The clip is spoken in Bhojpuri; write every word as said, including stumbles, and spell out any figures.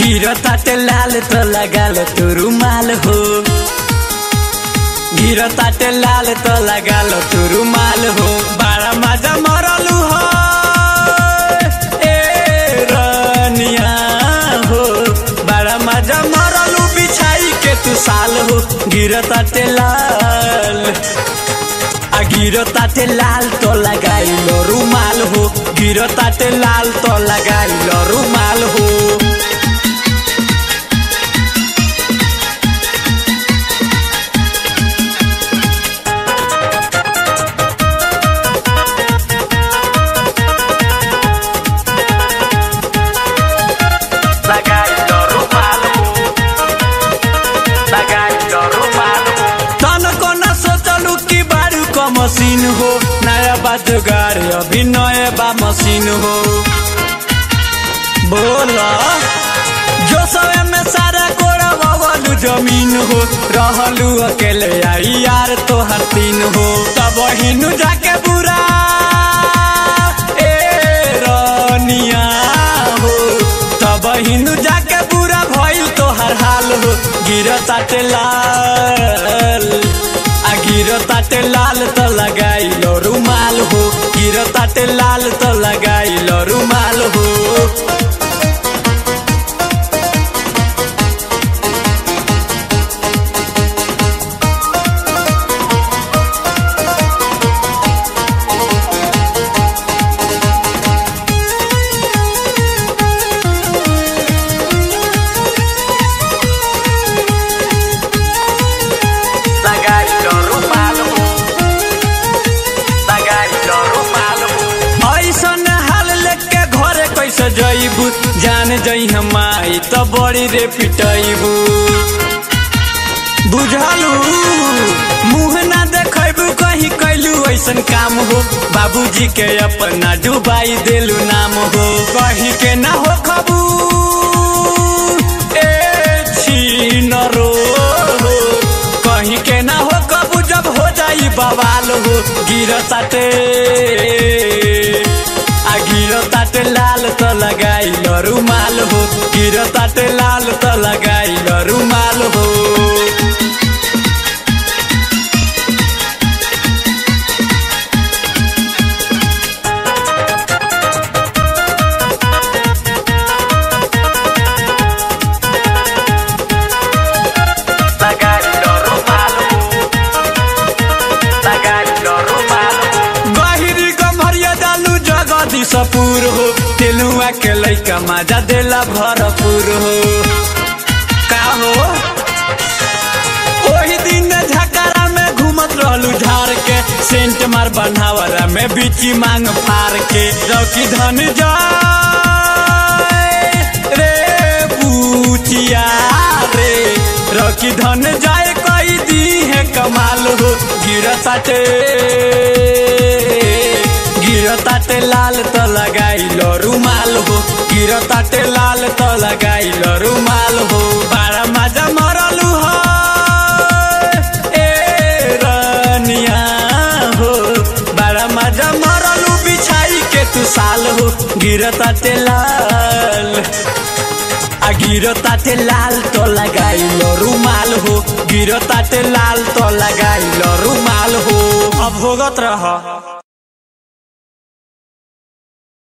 गिरताटे लाल तो लगाल तू रुमाल हो, गिरताटे लाल तो लगाल तू रुमाल हो। बड़ा मजा मरलू हो ए रनिया हो, बड़ा मजा मरलू बिछाई के तू साल हो। गिरताटे लाल आ गिरताटे लाल तो लगाइलो रुमाल हो, गिरताटे लाल तो लगाइलो रुमाल हो। मशीन हो नया बाजुगार अभी नए बा मशीन हो। बोला जो समय में सारा कोड़ा बवलू जमीन हो, रहलू अकेले आई यार तो हर तीन हो। तब हिनु जाके बुरा ए रनिया हो, तब हिनु जाके बुरा भइल तो हर हाल हो। गिरताटे लाल आ गिरताटे लाल तो लगाइलो रुमाल हो, गिरताटे लाल तो लगाइलो रुमाल हो। जईबू जान जई हमाई तो बड़ी रे पिटईबू, बुझलू मुँह ना देखबू कहीं कैलू ऐसन काम हो। बाबूजी के अपना डुबाई देलू नाम हो, कहीं के ना हो खबू ए छीनरो हो, कहीं के ना हो कबू जब हो जाई बवाल हो। गिरताटे गिरताटे लाल तो लगाइलो रुमाल हो, गिरताटे लाल तो लगाइलो रुमाल हो। सपूर हो तेलुआ के लइका मजा देला भरपूर हो। का हो ओही दिन झकारा में घूमत रहलू झार के, सेंट मार बनावरा में बीची मांग फार के। रौकी धन जाए रे पूचिया रे, रौकी धन जाए कोई दी है कमाल हो। गिरताटे गिरताटे लाल तो लगाइलो रुमाल हो, गिरताटे लाल तो लगाइलो रुमाल हो। बड़ा मजा मरलू हो ए रनिया हो, बड़ा मजा मरलू बिछाई के तू साल हो। गिरताटे लाल आ गिरताटे लाल तो लगाइलो रुमाल हो, गिरताटे लाल तो लगाइलो रुमाल हो। अब भोगत रह।